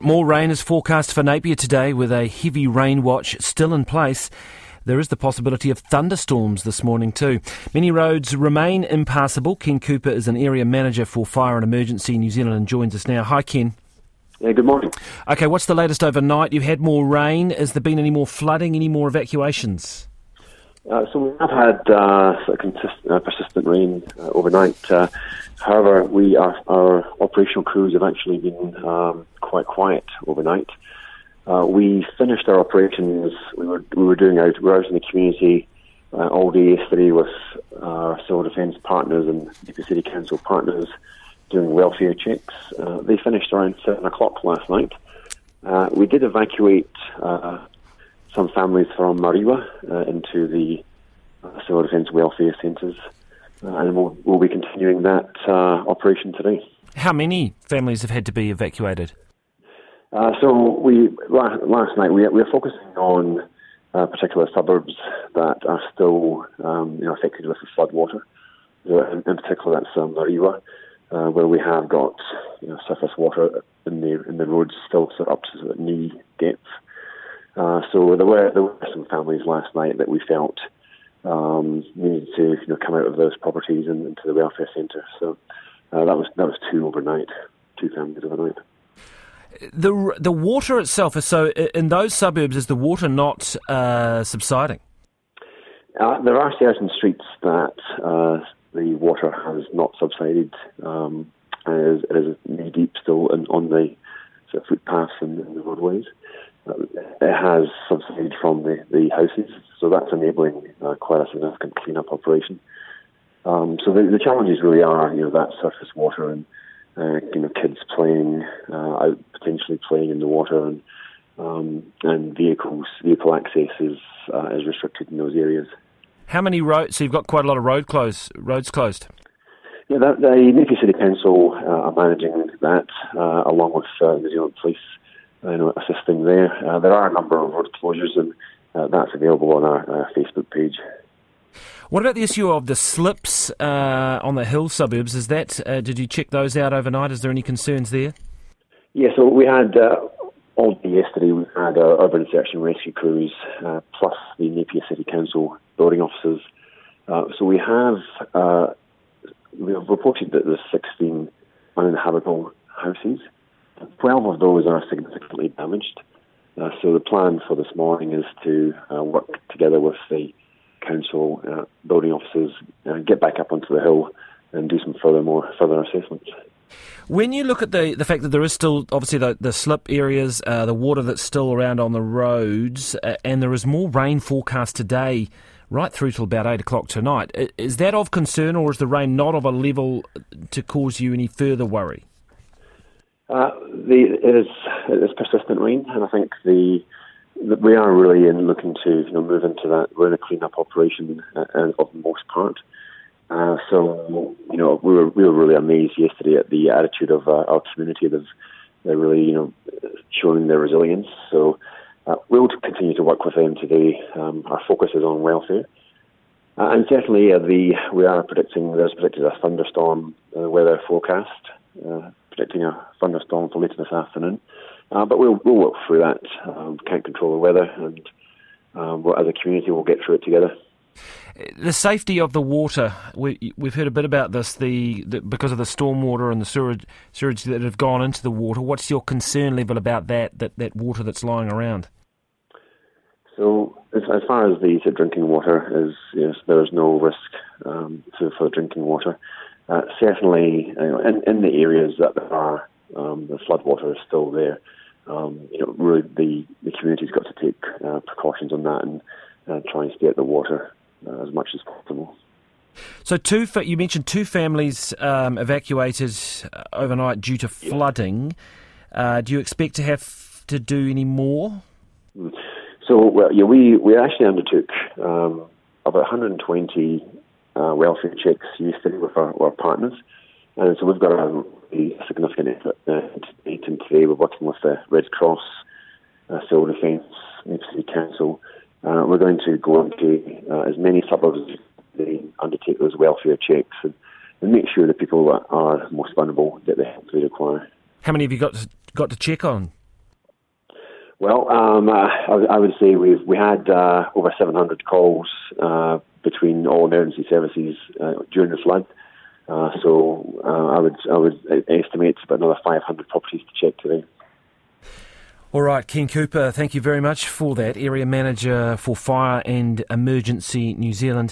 More rain is forecast for Napier today, with a heavy rain watch still in place. There is the possibility of thunderstorms this morning too. Many roads remain impassable. Ken Cooper is an area manager for Fire and Emergency New Zealand and joins us now. Hi, Ken. Yeah, good morning. OK, what's the latest overnight? You've had more rain. Has there been any more flooding, any more evacuations? So we have had persistent rain overnight. However, our operational crews have actually been quite quiet overnight. We finished our operations. We were out in the community all day yesterday with our civil defence partners and Napier City Council partners doing welfare checks. They finished around 7 o'clock last night. We did evacuate some families from Mariwa into the civil defence welfare centres, and we'll be continuing that operation today. How many families have had to be evacuated? So last night we were focusing on particular suburbs that are still affected with the floodwater. In particular, that's Mariwa, where we have got surface water in the roads still up to knee depth. So there were some families last night that we felt needed to come out of those properties and into the welfare centre. So that was two families overnight. The water itself is so in those suburbs. Is the water not subsiding? There are certain streets that the water has not subsided. It is knee deep still on the sort of footpaths and the roadways. It has subsided from the houses, so that's enabling quite a significant clean-up operation. So the challenges really are that surface water and kids playing out, potentially playing in the water, and vehicle access is restricted in those areas. How many roads? So you've got quite a lot of roads closed. Yeah, the Napier City Council are managing that along with New Zealand Police, assisting there. There are a number of road closures, and that's available on our Facebook page. What about the issue of the slips on the hill suburbs? Is that did you check those out overnight? Is there any concerns there? Yeah, so we had all day yesterday. We had our urban search and rescue crews plus the Napier City Council building officers. So we have reported that there's 16 uninhabitable houses. 12 of those are significantly damaged. So the plan for this morning is to work together with the council building officers, get back up onto the hill and do some further assessments. When you look at the fact that there is still obviously the slip areas, the water that's still around on the roads, and there is more rain forecast today right through till about 8 o'clock tonight, is that of concern, or is the rain not of a level to cause you any further worry? It is persistent rain, and I think we are really looking to move into that. We're in a clean-up operation of the most part. So we were really amazed yesterday at the attitude of our community. They're really showing their resilience. So we'll continue to work with them today. Our focus is on welfare, and certainly we are predicting there's predicted a thunderstorm weather forecast. Predicting a thunderstorm for later this afternoon. But we'll work through that. Can't control the weather, and as a community we'll get through it together. The safety of the water, we've heard a bit about this, because of the stormwater and the sewage that have gone into the water. What's your concern level about that water that's lying around? So as far as the drinking water is, there is no risk for drinking water. Certainly, in the areas that there are the floodwater is still there. Really the community's got to take precautions on that and try and stay at the water as much as possible. So you mentioned two families evacuated overnight due to flooding. Do you expect to have to do any more? So we actually undertook about 120 welfare checks yesterday with our partners, and so we've got a significant effort today. We're working with the Red Cross, Civil Defence, Napier City Council. We're going to go into as many suburbs as they undertake those welfare checks and make sure the people that are most vulnerable get the help they require. How many have you got to check on? Well, I would say we had over 700 calls between all emergency services during the flood. So I would estimate about another 500 properties to check today. All right, Ken Cooper, thank you very much for that. Area Manager for Fire and Emergency New Zealand.